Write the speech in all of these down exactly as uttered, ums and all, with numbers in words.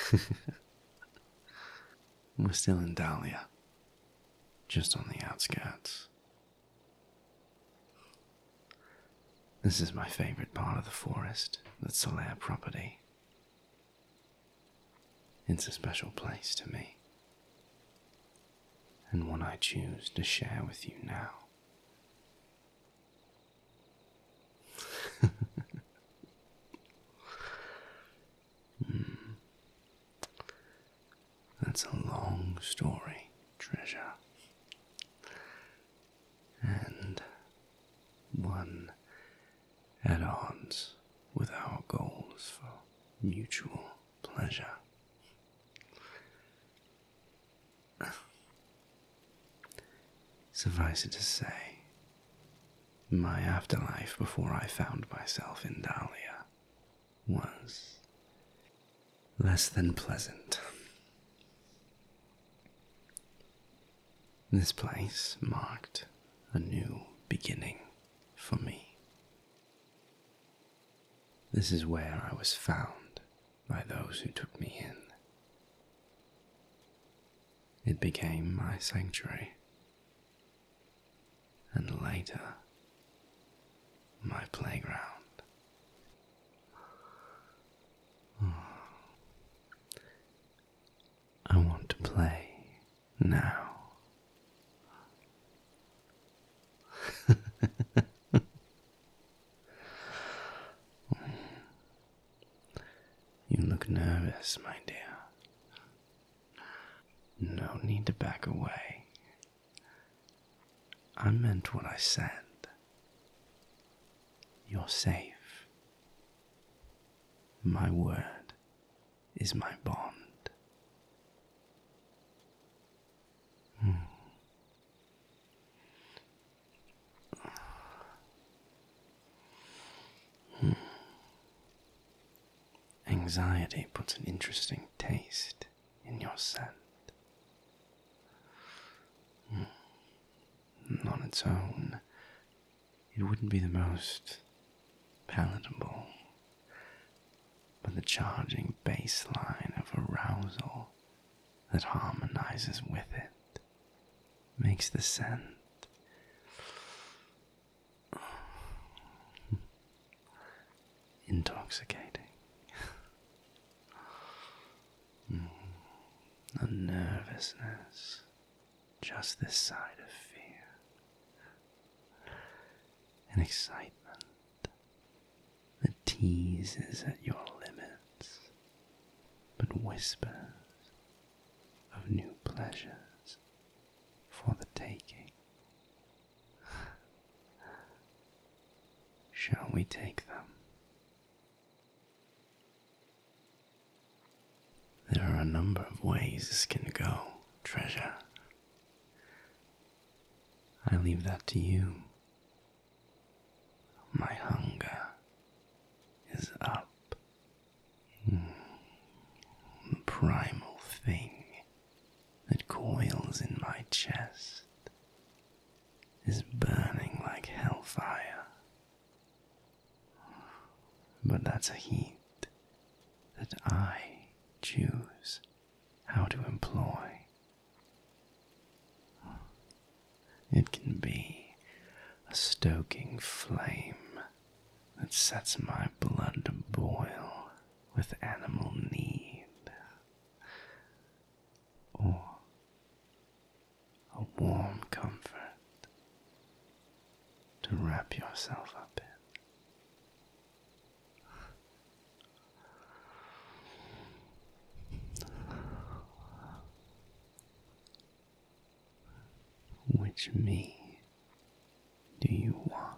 We're still in Dahlia, just on the outskirts. This is my favorite part of the forest, the Solaire property. It's a special place to me, and one I choose to share with you now. hmm. That's a long story, Treasure, and one at odds with our goals for mutual pleasure. Suffice it to say, my afterlife before I found myself in Dahlia was less than pleasant. This place marked a new beginning for me. This is where I was found by those who took me in. It became my sanctuary, and later, my playground. I want to play now. You look nervous, my dear. No need to back away. I meant what I said. You're safe. My word is my bond. Hmm. Hmm. Anxiety puts an interesting taste in your scent. Hmm. On its own, it wouldn't be the most palatable, but the charging bass line of arousal that harmonizes with it makes the scent intoxicating. A nervousness just this side of fear. An excitement that teases at your limits, but whispers of new pleasures for the taking. Shall we take them? There are a number of ways this can go, Treasure. I leave that to you. My hunger is up. Mm. The primal thing that coils in my chest is burning like hellfire. But that's a heat that I choose how to employ. It can be a stoking flame that sets my blood to boil with animal need, or a warm comfort to wrap yourself up in. Which me do you want?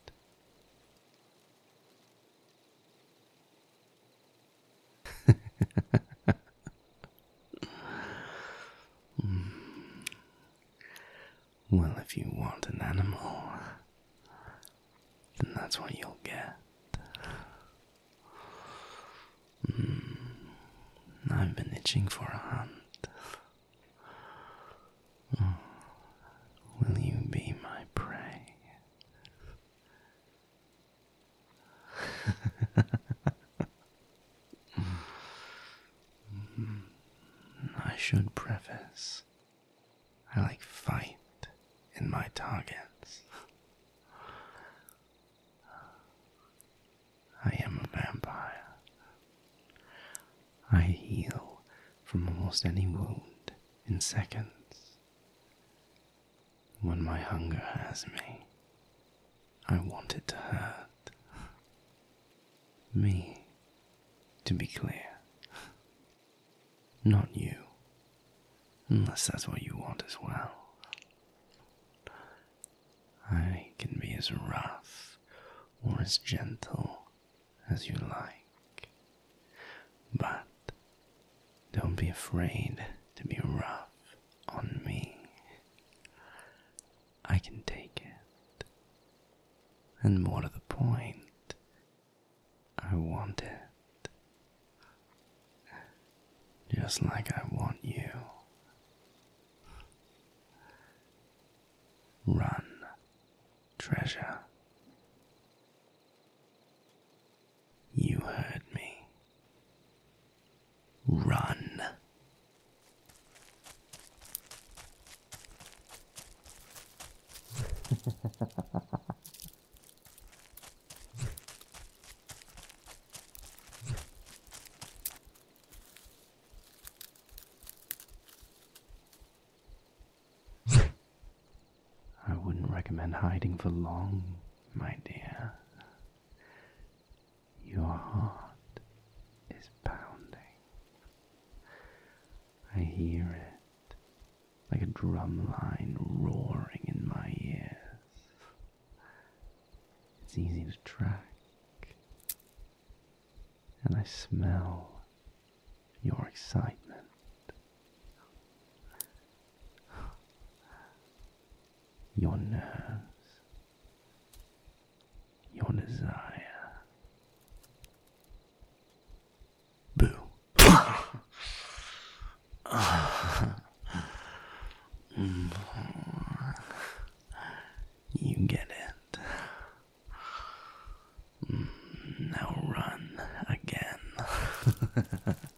Well, if you want an animal, then that's what you'll get. Mm, I've been itching for a hunt. Oh, will you be my prey? should preface, I like fight in my targets. I am a vampire. I heal from almost any wound in seconds. When my hunger has me, I want it to hurt. Me, to be clear. Not you, unless that's what you want as well. I can be as rough or as gentle as you like, but don't be afraid to be rough on me. I can take it, and more to the point, I want it, just like I want you. Run, treasure. You heard me. Run. I wouldn't recommend hiding for long, my dear. Your heart is pounding. I hear it like a drum line roaring in my ears. It's easy to track, and I smell your excitement. Your nerves, your desire. Boo. You get it. Now run again.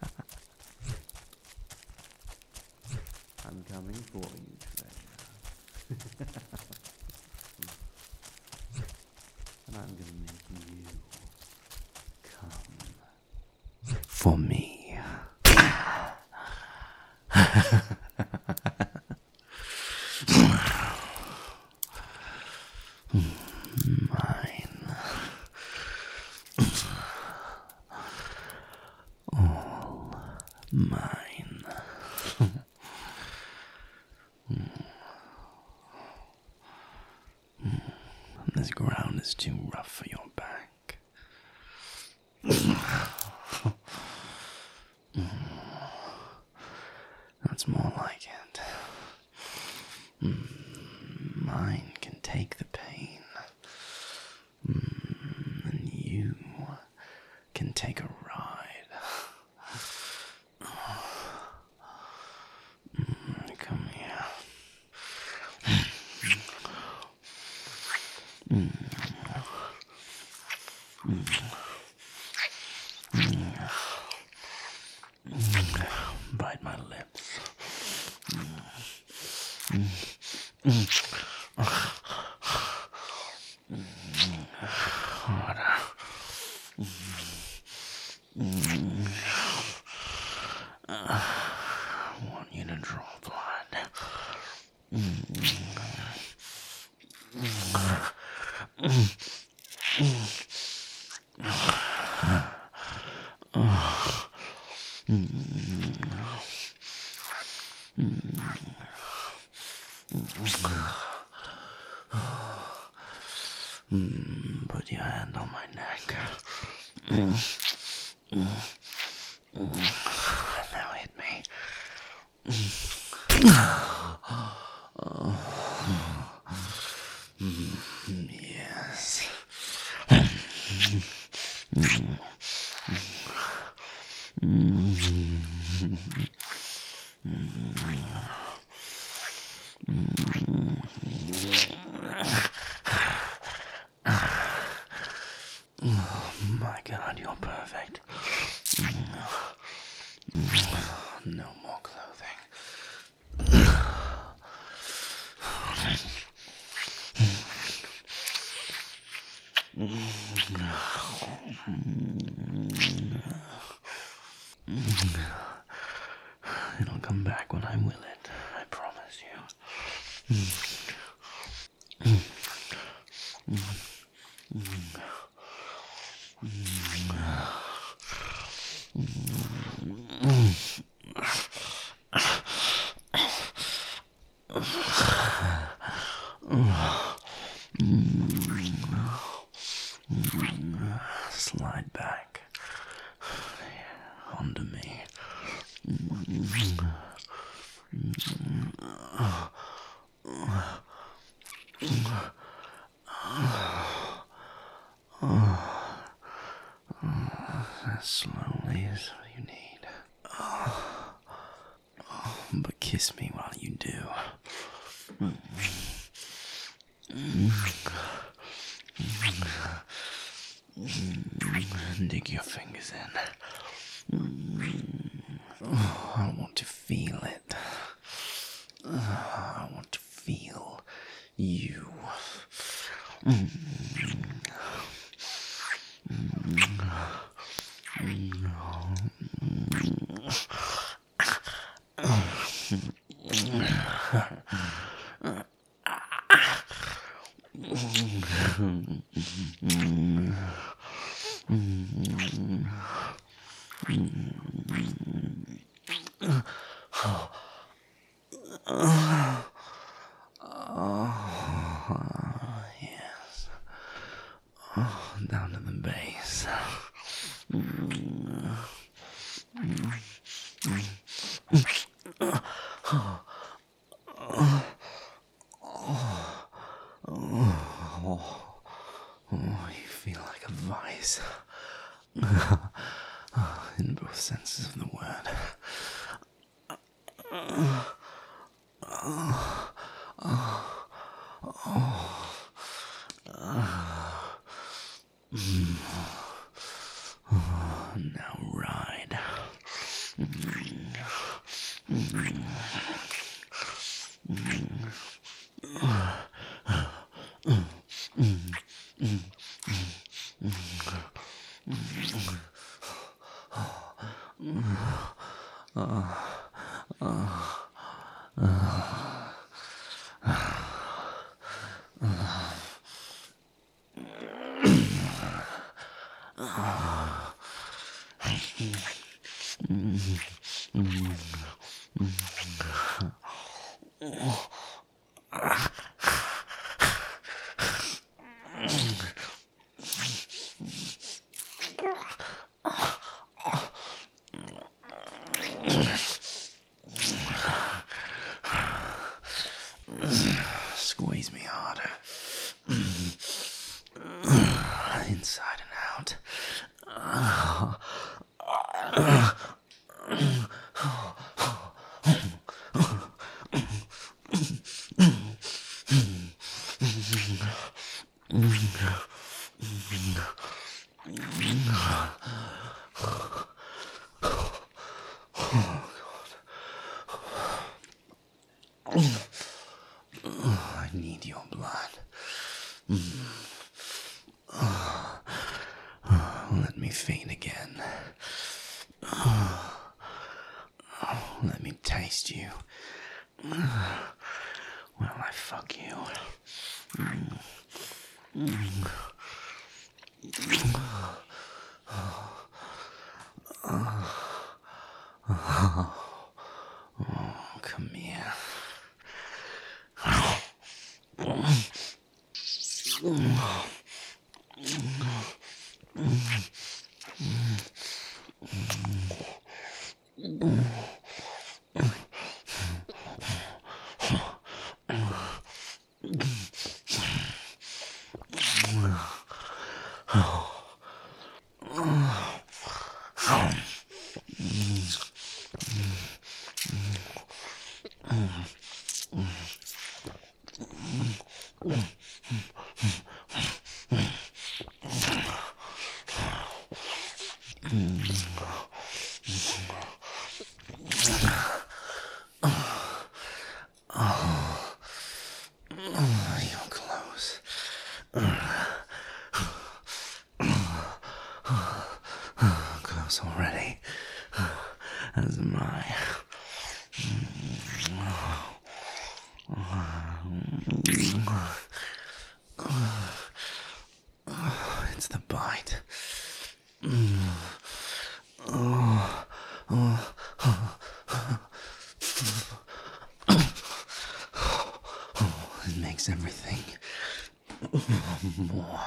I'm coming for you, treasure. And I'm gonna make you come for me. Mine. All mine. This ground is too rough for your back. That's more like it. Mine can take the pain, and you can take a ride. Come here. Bite my lips. Harder. I want you to draw blood. Put your hand on my neck. Now hit me. Yes. Oh my God, you're perfect. No more clothing. It'll come back when I will it, I promise you. Slide back onto me. As slowly as you need. But kiss me while you do. Dig your fingers in. I want to feel it. I want to feel you. Yes. Down to the base. Oh, you feel like a vice. In both senses of the word. Now ride. Squeeze me harder. Inside and out. I need your blood. Let me faint again. Let me taste you. While I fuck you. Oh, come here. You're close. house already, as am I. It's the bite. It makes everything more.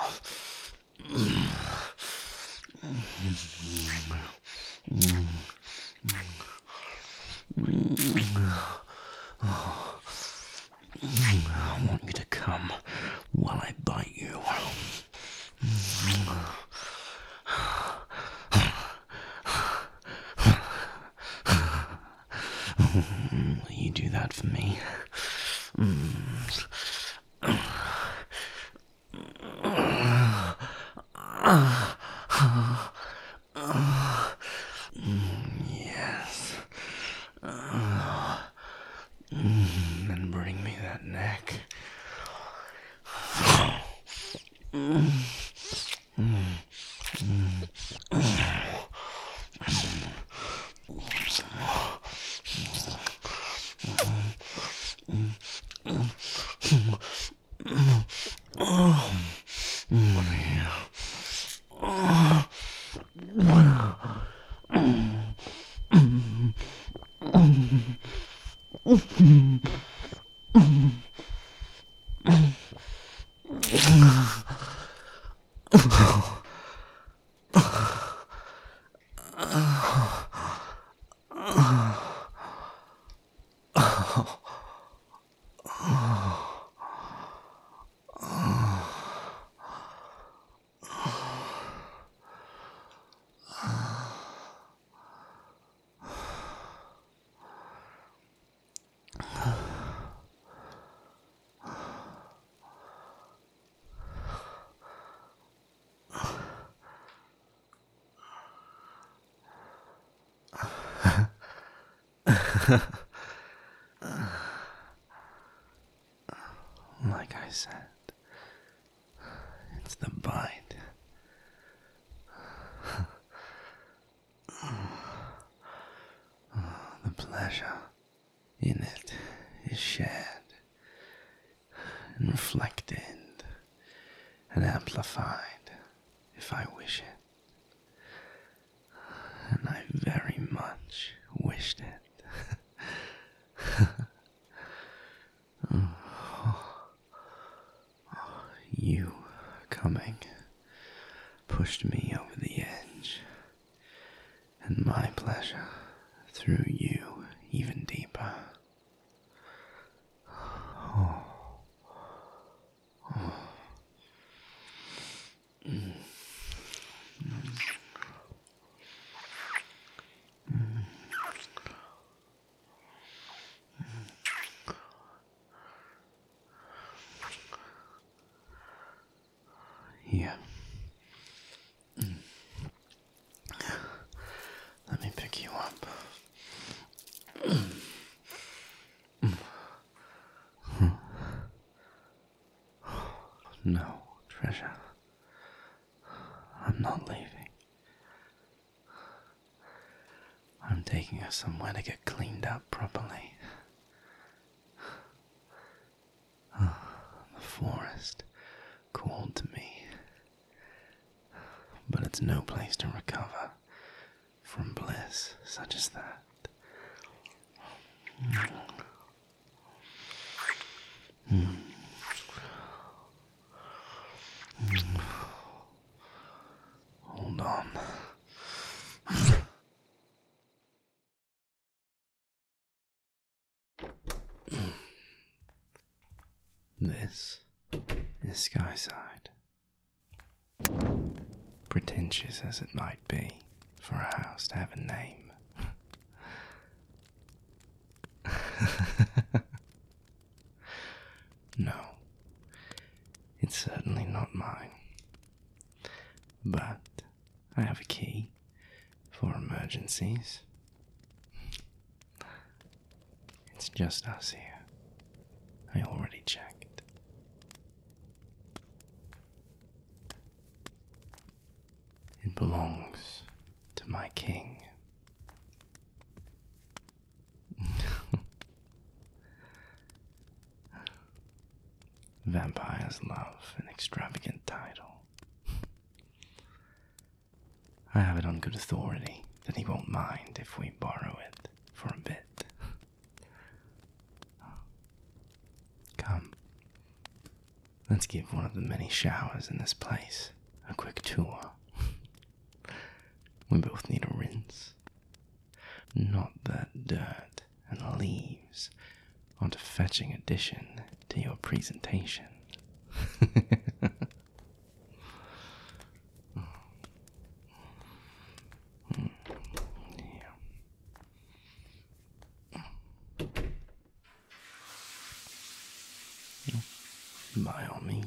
I want you to come while I bite you. Will you do that for me? Yes. Then bring me that neck. Like I said, it's the bite. The pleasure in it is shared and reflected and amplified if I wish it. And I very much wished it. You coming pushed me over the edge, and my pleasure threw you even deeper. Oh. Oh. Mm. Mm. Mm. Here. Mm. Let me pick you up. Mm. Mm. No, treasure. I'm not leaving. I'm taking us somewhere to get cleaned up properly. The forest called to me, but it's no place to recover from bliss such as that. Mm. Mm. Hold on. This is Skyside. Pretentious as it might be for a house to have a name. No, it's certainly not mine. But I have a key for emergencies. It's just us here. I already checked. It belongs to my king. Vampires love an extravagant title. I have it on good authority that he won't mind if we borrow it for a bit. Come, let's give one of the many showers in this place a quick tour. We both need a rinse. Not that dirt and leaves aren't a fetching addition to your presentation. By all means.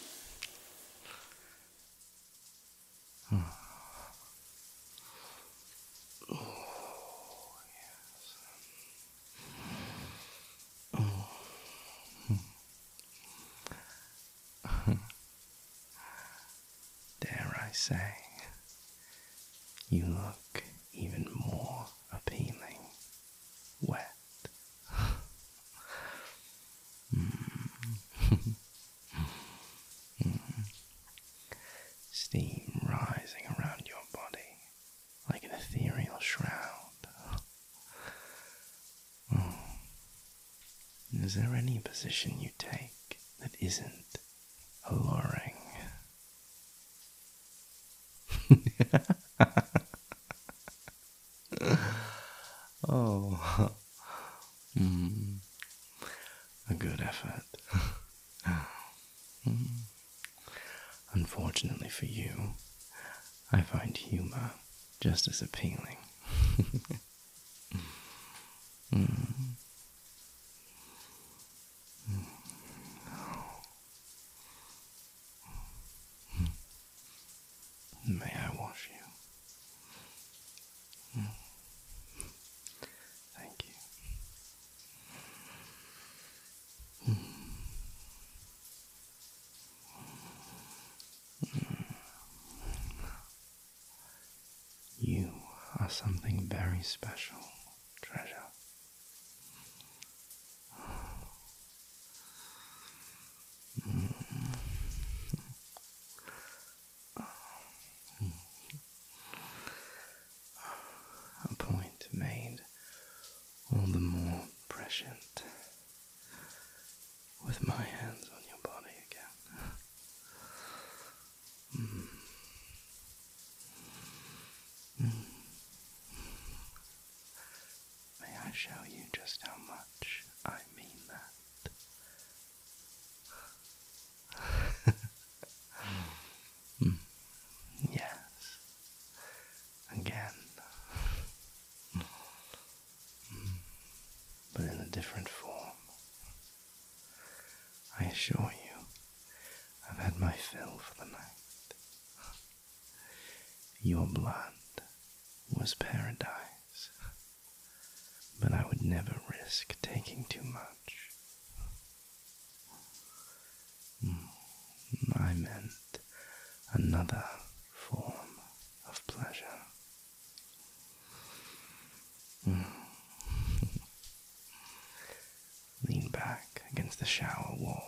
Dare I say, you look even more appealing wet. Steam rising around your body like an ethereal shroud. Oh. Is there any position you take that isn't alluring? Oh, mm. A good effort. mm. Unfortunately for you, I find humor just as appealing. mm. May I wash you? Thank you. You are something very special, treasure. A point made all the more prescient with my hands on your body again. Mm. Mm. May I show you just how much I mean that? mm. Yes. Again. Mm. But in a different form. I assure you, I've had my fill for the night. Your blood was paradise, but I would never risk taking too much. I meant another form of pleasure. Lean back against the shower wall.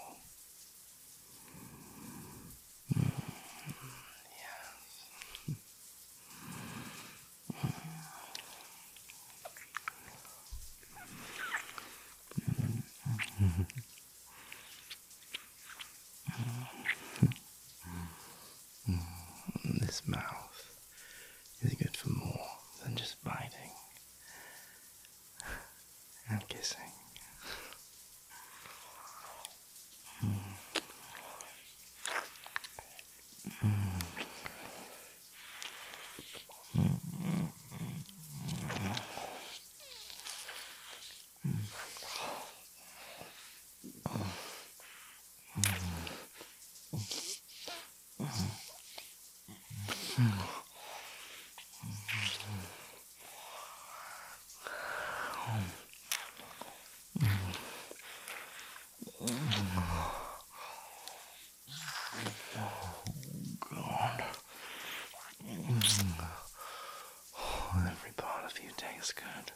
This mouth is good for more than just biting and kissing. it tastes good.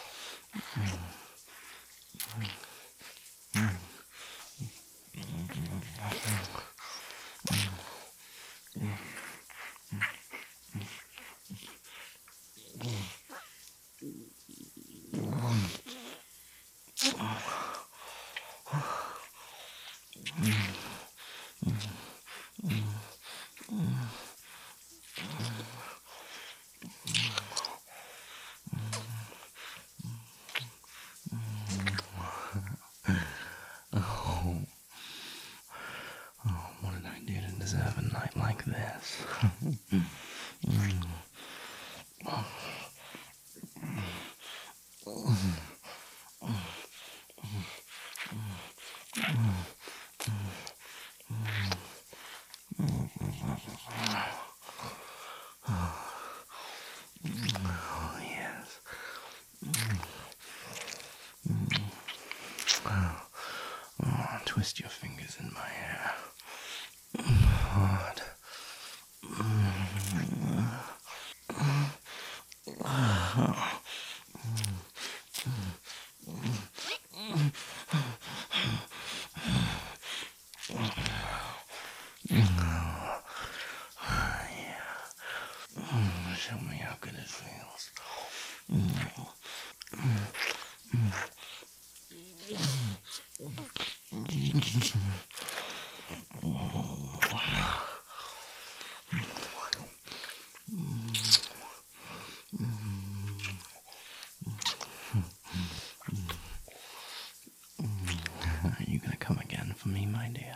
Oh, what did I do to deserve a night like this? Oh, yes. Oh, twist your fingers in my hair. Hard. Show me how good it feels. Are you gonna come again for me, my dear?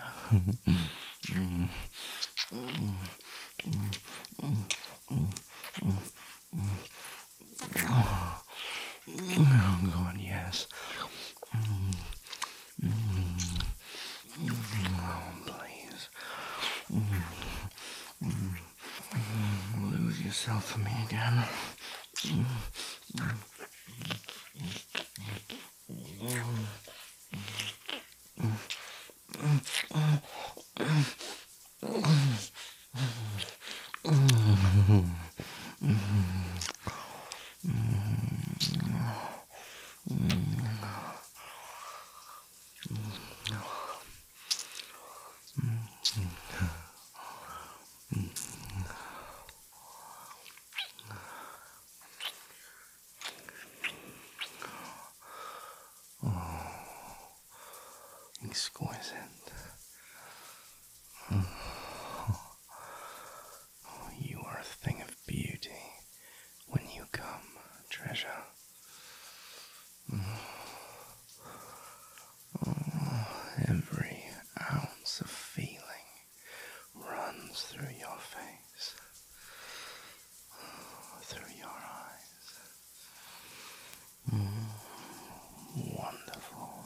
Oh, God, yes. Oh, please. Lose yourself for me again. Exquisite. You are a thing of beauty when you come, treasure. Every ounce of feeling runs through your face, through your eyes. Wonderful.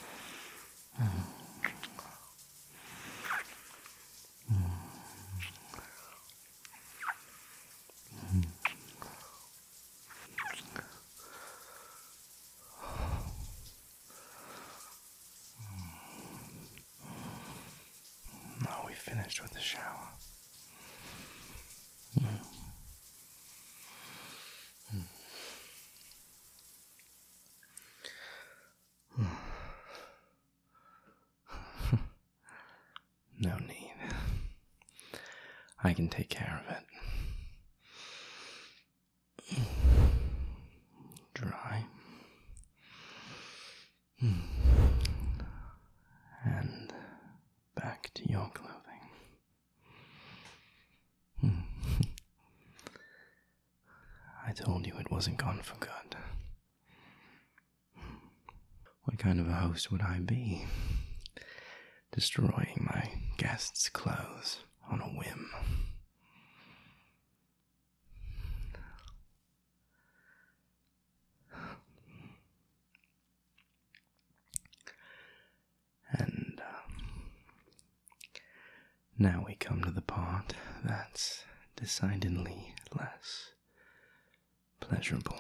Now we finished with the shower. No need. I can take care of it. Dry. And back to your clothing. I told you it wasn't gone for good. What kind of a host would I be? Destroying my guests' clothes on a whim. And uh, now we come to the part that's decidedly less pleasurable.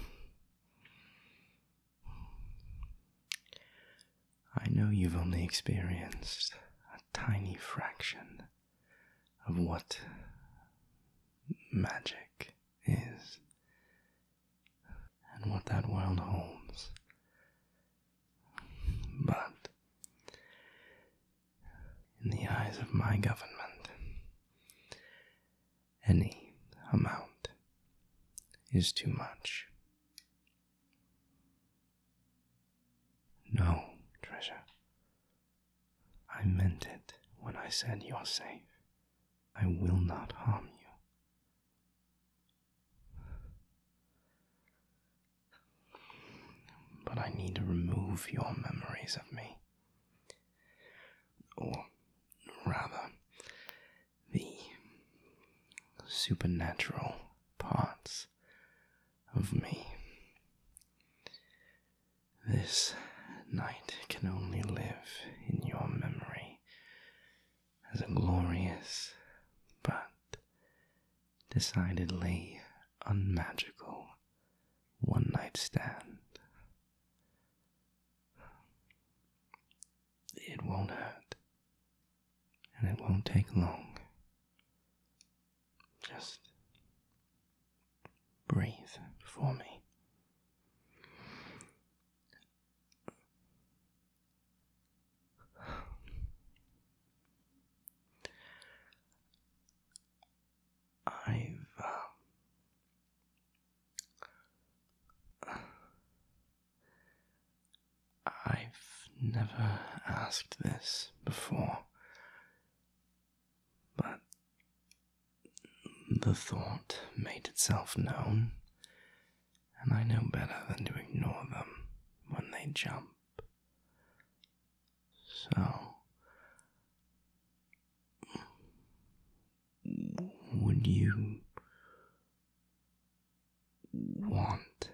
I know you've only experienced a tiny fraction of what magic is. and what that world holds. But in the eyes of my government, any amount is too much. No, treasure. I meant it when I said you're safe. I will not harm you. But I need to remove your memories of me. Or rather, the supernatural parts of me. This night can only live in your memory as a glorious but decidedly unmagical one-night stand. It won't hurt, and it won't take long. Just breathe for me. I've, uh, I've never asked this before, but the thought made itself known, and I know better than to ignore them when they jump. So, would you want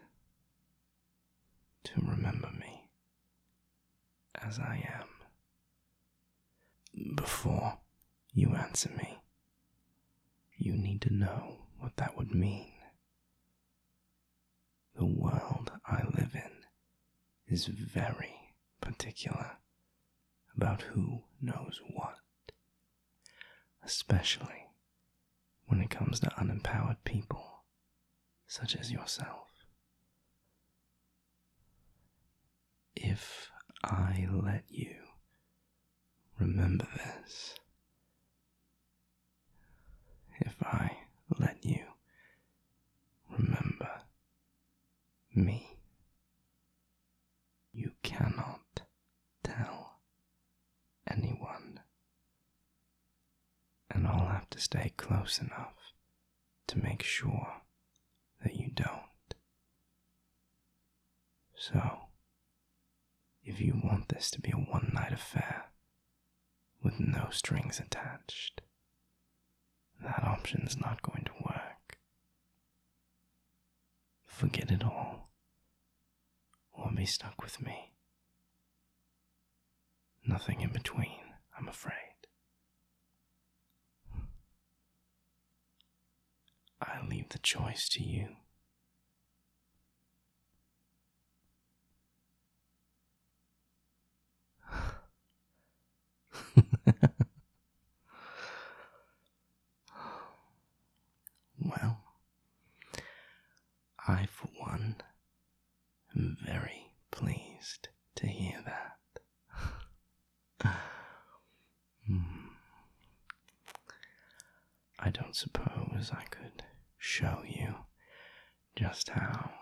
to remember me as I am? Before you answer me, you need to know what that would mean. The world I live in is very particular about who knows what, especially when it comes to unempowered people such as yourself. If I let you remember this, if I let you remember me, you cannot tell anyone, and I'll have to stay close enough to make sure that you don't. So, if you want this to be a one-night affair with no strings attached, that option's not going to work. Forget it all, or be stuck with me. Nothing in between, I'm afraid. I leave the choice to you. Well, I, for one, am very pleased to hear that. hmm. I don't suppose I could show you just how